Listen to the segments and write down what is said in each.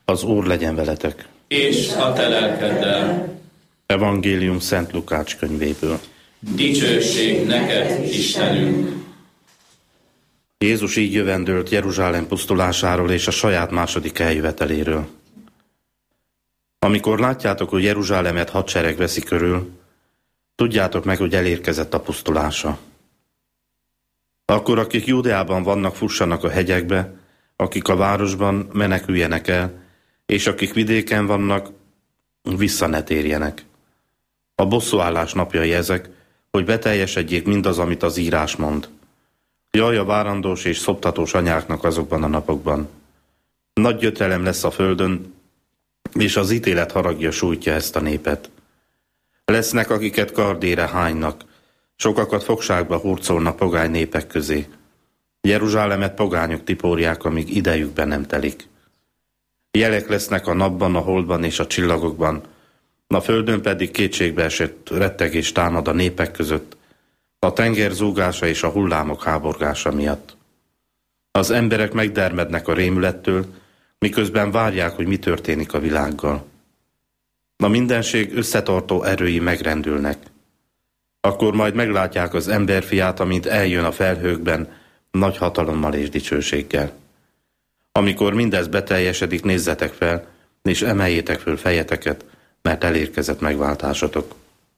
Az Úr legyen veletek. És a te lelkeddel. Evangélium Szent Lukács könyvéből. Dicsőség neked, Istenünk! Jézus így jövendőlt Jeruzsálem pusztulásáról és a saját második eljöveteléről. Amikor látjátok, hogy Jeruzsálemet hadsereg veszi körül, tudjátok meg, hogy elérkezett a pusztulása. Akkor akik Júdeában vannak, fussanak a hegyekbe, akik a városban, meneküljenek el, és akik vidéken vannak, vissza ne térjenek. A bosszúállás napjai ezek, hogy beteljesedjék mindaz, amit az írás mond. Jaj a várandós és szoptatós anyáknak azokban a napokban. Nagy gyötrelem lesz a földön, és az ítélet haragja sújtja ezt a népet. Lesznek, akiket kardére hánynak, sokakat fogságba hurcolnak pogány népek közé. Jeruzsálemet pogányok tipórják, amíg idejükben nem telik. Jelek lesznek a napban, a holdban és a csillagokban, a földön pedig kétségbeesett rettegés támad a népek között, a tenger zúgása és a hullámok háborgása miatt. Az emberek megdermednek a rémülettől, miközben várják, hogy mi történik a világgal. A mindenség összetartó erői megrendülnek. Akkor majd meglátják az emberfiát, amint eljön a felhőkben, nagy hatalommal és dicsőséggel. Amikor mindez beteljesedik, nézzetek fel, és emeljétek föl fejeteket, mert elérkezett megváltásotok.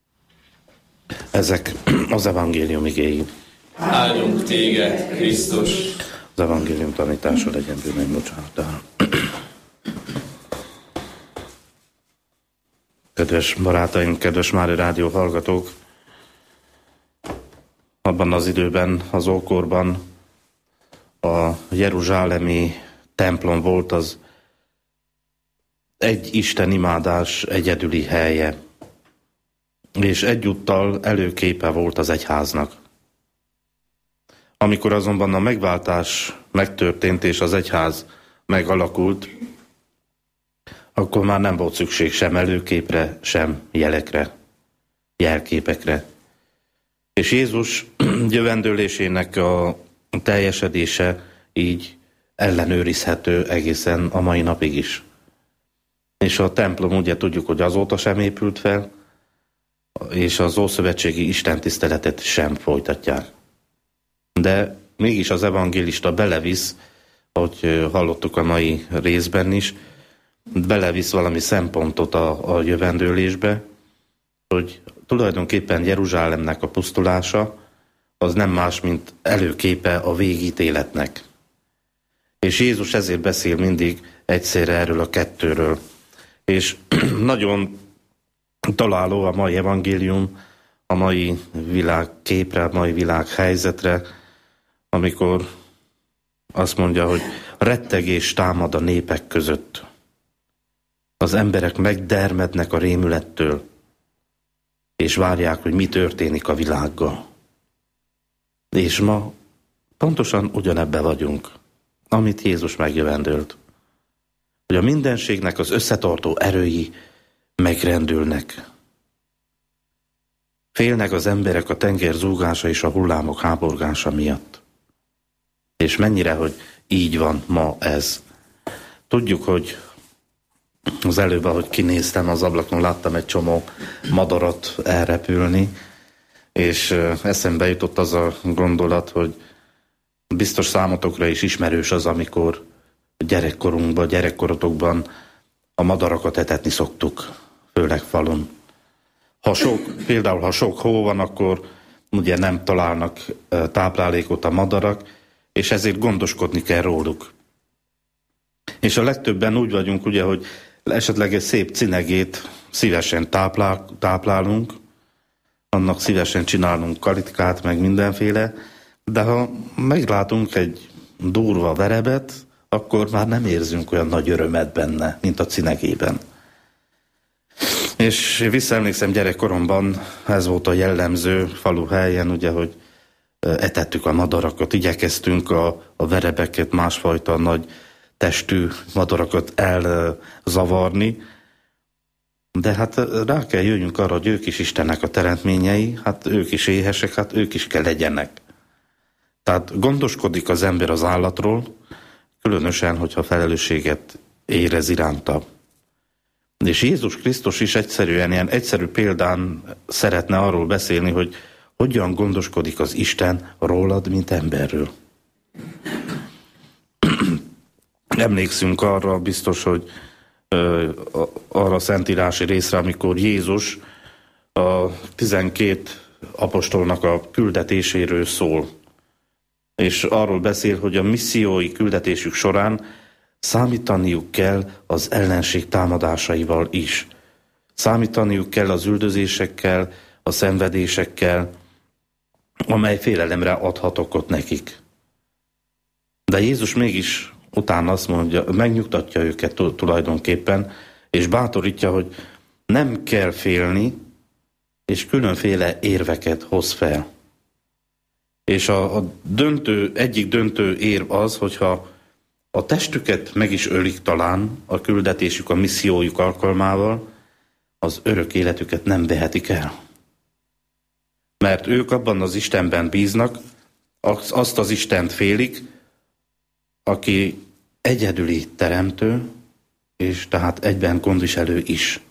Ezek az evangélium igéi. Áldjunk téged, Krisztus! Az evangélium tanítása legyen bűneim bocsánattal. Kedves barátaim, kedves Mária Rádió hallgatók! Abban az időben, az ókorban a jeruzsálemi templom volt az egy istenimádás egyedüli helye, és egyúttal előképe volt az egyháznak. Amikor azonban a megváltás megtörtént és az egyház megalakult, akkor már nem volt szükség sem előképre, sem jelekre, jelképekre. És Jézus jövendőlésének a teljesedése így ellenőrizhető egészen a mai napig is. És a templom ugye tudjuk, hogy azóta sem épült fel, és az ószövetségi istentiszteletet sem folytatják. De mégis az evangélista belevisz, ahogy hallottuk a mai részben is, belevisz valami szempontot a jövendőlésbe, hogy tulajdonképpen Jeruzsálemnek a pusztulása az nem más, mint előképe a végítéletnek. És Jézus ezért beszél mindig egyszerre erről a kettőről. És nagyon találó a mai evangélium, a mai világképre, a mai világhelyzetre, amikor azt mondja, hogy rettegés támad a népek között. Az emberek megdermednek a rémülettől, és várják, hogy mi történik a világgal. És ma pontosan ugyanebben vagyunk, amit Jézus megjövendőlt. Hogy a mindenségnek az összetartó erői megrendülnek. Félnek az emberek a tenger zúgása és a hullámok háborgása miatt. És mennyire, hogy így van ma ez. Tudjuk, hogy az előbb, ahogy kinéztem az ablakon, láttam egy csomó madarat elrepülni, és eszembe jutott az a gondolat, hogy biztos számotokra is ismerős az, amikor gyerekkorunkban, gyerekkorotokban a madarakat etetni szoktuk, főleg falun. Például ha sok hó van, akkor ugye nem találnak táplálékot a madarak, és ezért gondoskodni kell róluk. És a legtöbben úgy vagyunk, ugye, hogy esetleg egy szép cinegét szívesen táplálunk, annak szívesen csinálunk kalitkát, meg mindenféle, de ha meglátunk egy durva verebet, akkor már nem érzünk olyan nagy örömet benne, mint a cinegében. És visszaemlékszem, gyerekkoromban ez volt a jellemző faluhelyen, ugye, hogy etettük a madarakat, igyekeztünk a verebeket, másfajta nagy testű madarakat elzavarni, de hát rá kell jöjjünk arra, hogy ők is Istennek a teremtményei, hát ők is éhesek, hát ők is kell legyenek. Tehát gondoskodik az ember az állatról, különösen, hogyha felelősséget érez iránta. És Jézus Krisztus is egyszerűen, ilyen egyszerű példán szeretne arról beszélni, hogy hogyan gondoskodik az Isten rólad, mint emberről. Emlékszünk arra biztos, hogy arra a szentírási részre, amikor Jézus a 12 apostolnak a küldetéséről szól. És arról beszél, hogy a missziói küldetésük során számítaniuk kell az ellenség támadásaival is. Számítaniuk kell az üldözésekkel, a szenvedésekkel, amely félelemre adhat okot nekik. De Jézus mégis utána azt mondja, megnyugtatja őket tulajdonképpen, és bátorítja, hogy nem kell félni, és különféle érveket hoz fel. És egyik döntő érv az, hogyha a testüket meg is ölik talán a küldetésük, a missziójuk alkalmával, az örök életüket nem vehetik el. Mert ők abban az Istenben bíznak, azt az Istent félik, aki egyedüli teremtő, és tehát egyben gondviselő is.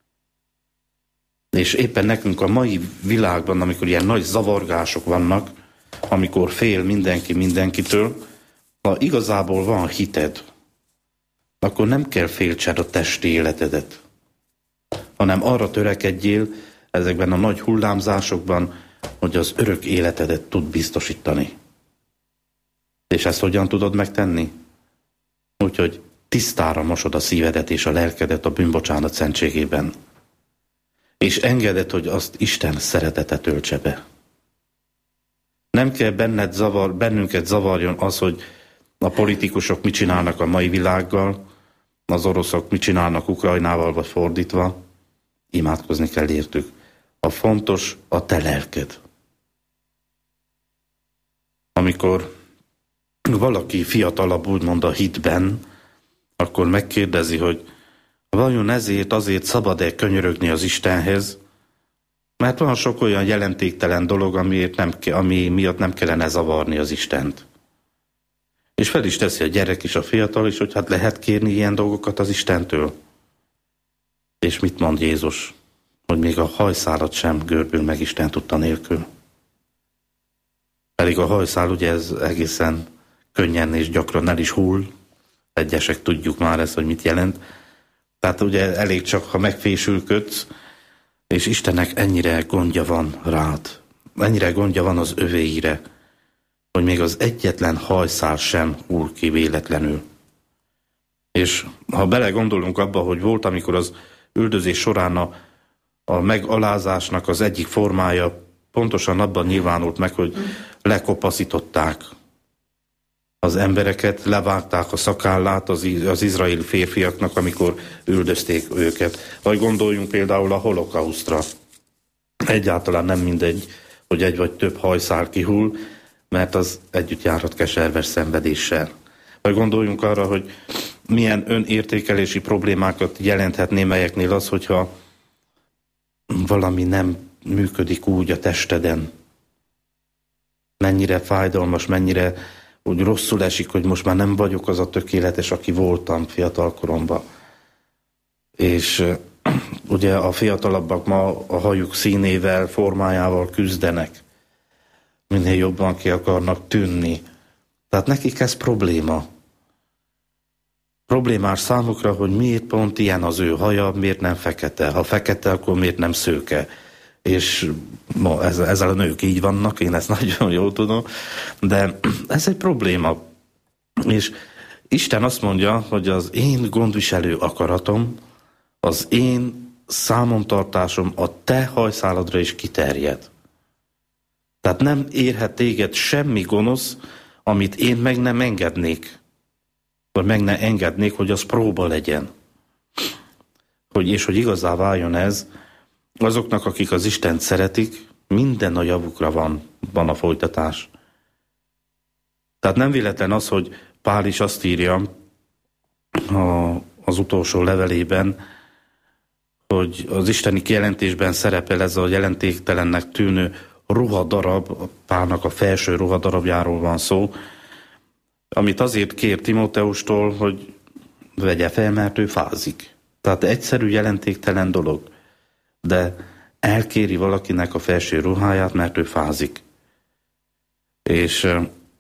És éppen nekünk a mai világban, amikor ilyen nagy zavargások vannak, amikor fél mindenki mindenkitől, ha igazából van hited, akkor nem kell féltsed a testi életedet, hanem arra törekedjél ezekben a nagy hullámzásokban, hogy az örök életedet tud biztosítani. És ezt hogyan tudod megtenni? Úgyhogy tisztára mosod a szívedet és a lelkedet a bűnbocsánat szentségében. És engeded, hogy azt Isten szeretete töltse be. Nem kell bennünket zavarjon az, hogy a politikusok mit csinálnak a mai világgal, az oroszok mit csinálnak Ukrajnával, vagy fordítva. Imádkozni kell értük. A fontos a te lelked. Amikor valaki fiatalabb úgymond a hitben, akkor megkérdezi, hogy vajon azért szabad-e könyörögni az Istenhez, mert van sok olyan jelentéktelen dolog, ami miatt nem kellene zavarni az Istent. És fel is teszi a gyerek is, a fiatal is, hogy hát lehet kérni ilyen dolgokat az Istentől. És mit mond Jézus? Hogy még a hajszálat sem görbül meg Isten tudta nélkül. Pedig a hajszál ugye ez egészen könnyen és gyakran el is hull. Egyesek tudjuk már ezt, hogy mit jelent. Tehát ugye elég csak, ha megfésülködsz, és Istennek ennyire gondja van rád. Ennyire gondja van az övéire, hogy még az egyetlen hajszál sem hull ki véletlenül. És ha belegondolunk abba, hogy volt, amikor az üldözés során a megalázásnak az egyik formája pontosan abban nyilvánult meg, hogy lekopaszították az embereket, levágták a szakállát az izraeli férfiaknak, amikor üldözték őket. Vagy gondoljunk például a holokausztra. Egyáltalán nem mindegy, hogy egy vagy több hajszál kihull, mert az együtt járhat keserves szenvedéssel. Vagy gondoljunk arra, hogy milyen önértékelési problémákat jelenthet némelyeknél az, hogyha valami nem működik úgy a testeden. Mennyire fájdalmas, mennyire úgy rosszul esik, hogy most már nem vagyok az a tökéletes, aki voltam fiatalkoromban. És ugye a fiatalabbak ma a hajuk színével, formájával küzdenek. Minél jobban ki akarnak tűnni. Tehát nekik ez probléma. Problémás számukra, hogy miért pont ilyen az ő haja, miért nem fekete. Ha fekete, akkor miért nem szőke. És ma ezzel a nők így vannak, én ezt nagyon jól tudom, de ez egy probléma. És Isten azt mondja, hogy az én gondviselő akaratom, az én számontartásom a te hajszáladra is kiterjed. Tehát nem érhet téged semmi gonosz, amit én meg nem engednék. Vagy meg ne engednék, hogy az próba legyen. És hogy igazá váljon ez, azoknak, akik az Istent szeretik, minden a javukra van a folytatás. Tehát nem véletlen az, hogy Pál is azt írja az utolsó levelében, hogy az isteni kijelentésben szerepel ez a jelentéktelennek tűnő ruhadarab, Pálnak a felső ruhadarabjáról van szó, amit azért kér Timóteustól, hogy vegye fel, mert ő fázik. Tehát egyszerű, jelentéktelen dolog. De elkéri valakinek a felső ruháját, mert ő fázik. És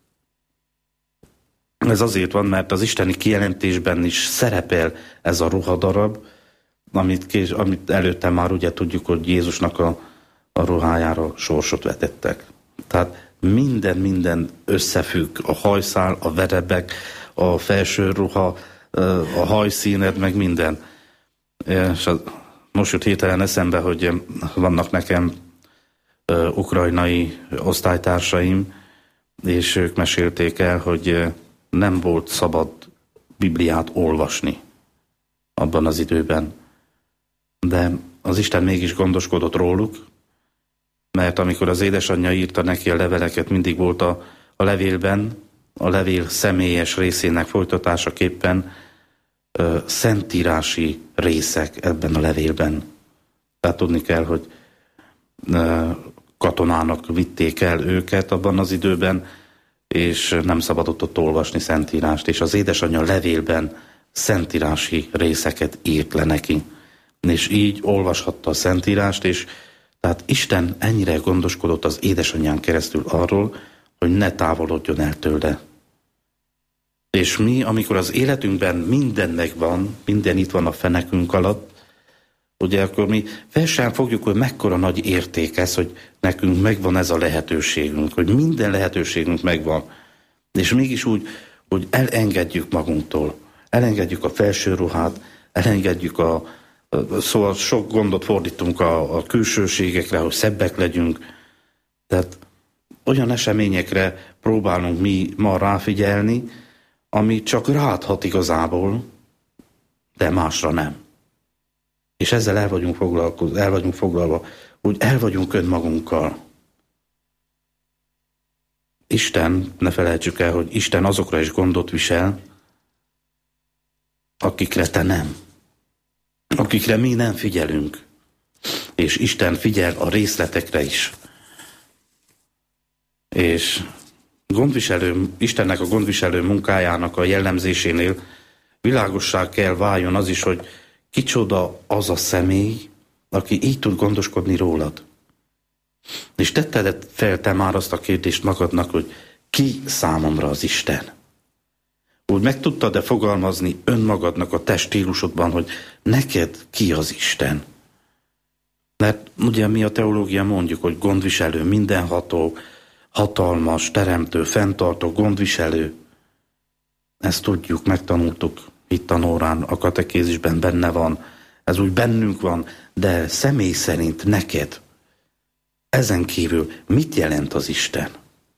ez azért van, mert az isteni kijelentésben is szerepel ez a ruhadarab, amit előtte már ugye tudjuk, hogy Jézusnak a ruhájára sorsot vetettek. Tehát minden összefügg, a hajszál, a verebek, a felső ruha, a hajszíned, meg minden. És most jut hirtelen eszembe, hogy vannak nekem ukrajnai osztálytársaim, és ők mesélték el, hogy nem volt szabad Bibliát olvasni abban az időben. De az Isten mégis gondoskodott róluk, mert amikor az édesanyja írta neki a leveleket, mindig volt a levélben, a levél személyes részének folytatásaképpen szentírási részek ebben a levélben. Tehát tudni kell, hogy katonának vitték el őket abban az időben, és nem szabadott ott olvasni szentírást, és az édesanyja levélben szentírási részeket írt le neki. És így olvashatta a szentírást, és tehát Isten ennyire gondoskodott az édesanyján keresztül arról, hogy ne távolodjon el tőle. És mi, amikor az életünkben minden megvan, minden itt van a fenekünk alatt, ugye akkor mi fel sem fogjuk, hogy mekkora nagy érték ez, hogy nekünk megvan ez a lehetőségünk, hogy minden lehetőségünk megvan. És mégis úgy, hogy elengedjük magunktól, elengedjük a felső ruhát, elengedjük szóval sok gondot fordítunk a külsőségekre, hogy szebbek legyünk. Tehát olyan eseményekre próbálunk mi ma ráfigyelni, ami csak rádhat igazából, de másra nem. És ezzel el vagyunk foglalva, úgy el vagyunk önmagunkkal. Isten, ne felejtsük el, hogy Isten azokra is gondot visel, akikre te nem. Akikre mi nem figyelünk. És Isten figyel a részletekre is. És Istennek a gondviselő munkájának a jellemzésénél világossá kell váljon az is, hogy kicsoda az a személy, aki így tud gondoskodni rólad. És tetted fel te már azt a kérdést magadnak, hogy ki számomra az Isten? Úgy meg tudtad-e fogalmazni önmagadnak a te stílusodban, hogy neked ki az Isten? Mert ugye mi a teológia mondjuk, hogy gondviselő, mindenható, hatalmas, teremtő, fenntartó, gondviselő. Ezt tudjuk, megtanultuk itt a Nórán, a katekézisben benne van. Ez úgy bennünk van, de személy szerint neked ezen kívül mit jelent az Isten?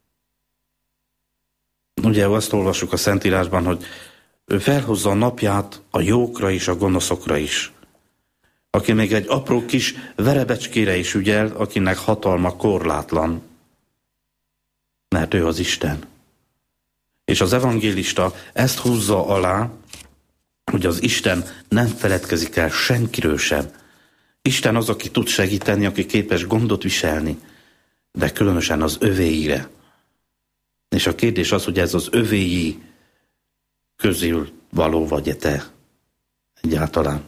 Ugye azt olvassuk a Szentírásban, hogy ő felhozza a napját a jókra és a gonoszokra is. Aki még egy apró kis verebecskére is ügyel, akinek hatalma korlátlan. Mert ő az Isten. És az evangélista ezt húzza alá, hogy az Isten nem feledkezik el senkiről sem. Isten az, aki tud segíteni, aki képes gondot viselni, de különösen az övéire. És a kérdés az, hogy ez az övéi közül való vagy-e te egyáltalán.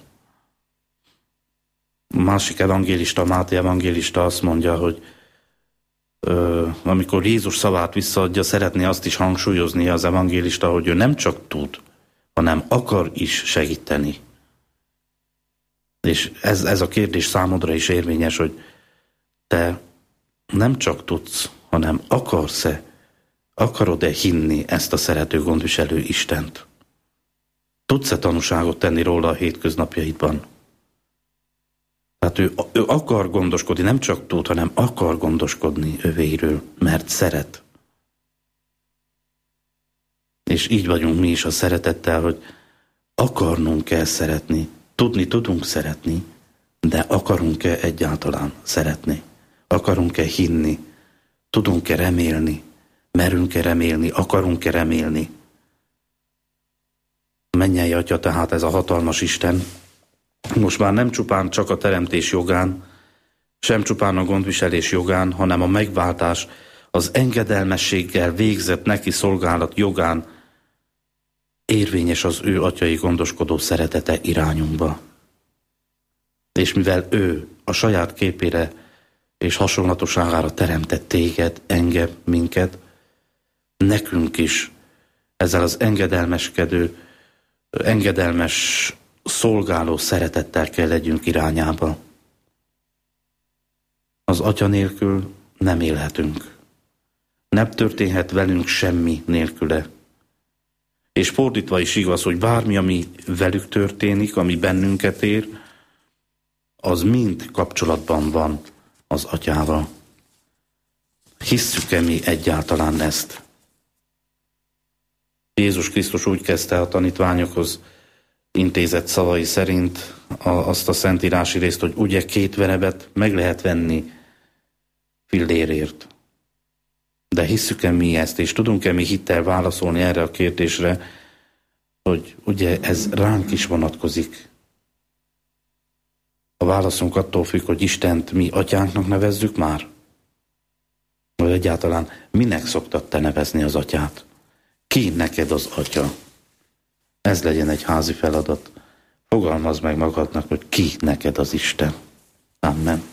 A másik evangélista, Máté evangélista azt mondja, hogy amikor Jézus szavát visszaadja, szeretné azt is hangsúlyozni az evangélista, hogy ő nem csak tud, hanem akar is segíteni. És ez a kérdés számodra is érvényes, hogy te nem csak tudsz, hanem akarod-e hinni ezt a szerető gondviselő Istent? Tudsz-e tanúságot tenni róla a hétköznapjaidban? Tehát ő akar gondoskodni, nem csak tud, hanem akar gondoskodni övéiről, mert szeret. És így vagyunk mi is a szeretettel, hogy akarnunk kell szeretni. Tudni tudunk szeretni, de akarunk-e egyáltalán szeretni? Akarunk-e hinni? Tudunk-e remélni? Merünk-e remélni? Akarunk-e remélni? Mennyei Atya, tehát ez a hatalmas Isten, most már nem csupán csak a teremtés jogán, sem csupán a gondviselés jogán, hanem a megváltás, az engedelmességgel végzett neki szolgálat jogán érvényes az ő atyai gondoskodó szeretete irányunkba. És mivel ő a saját képére és hasonlatosságára teremtett téged, engem, minket, nekünk is ezzel az engedelmes, szolgáló szeretettel kell legyünk irányába. Az Atya nélkül nem élhetünk. Nem történhet velünk semmi nélküle. És fordítva is igaz, hogy bármi, ami velük történik, ami bennünket ér, az mind kapcsolatban van az Atyával. Hisszük-e mi egyáltalán ezt? Jézus Krisztus úgy kezdte a tanítványokhoz intézett szavai szerint azt a szentírási részt, hogy ugye 2 verebet meg lehet venni fillérért. De hisszük-e mi ezt, és tudunk-e mi hittel válaszolni erre a kérdésre, hogy ugye ez ránk is vonatkozik. A válaszunk attól függ, hogy Istent mi atyánknak nevezzük már? Vagy egyáltalán minek szoktad te nevezni az atyát? Ki neked az atya? Ez legyen egy házi feladat. Fogalmazd meg magadnak, hogy ki neked az Isten. Amen.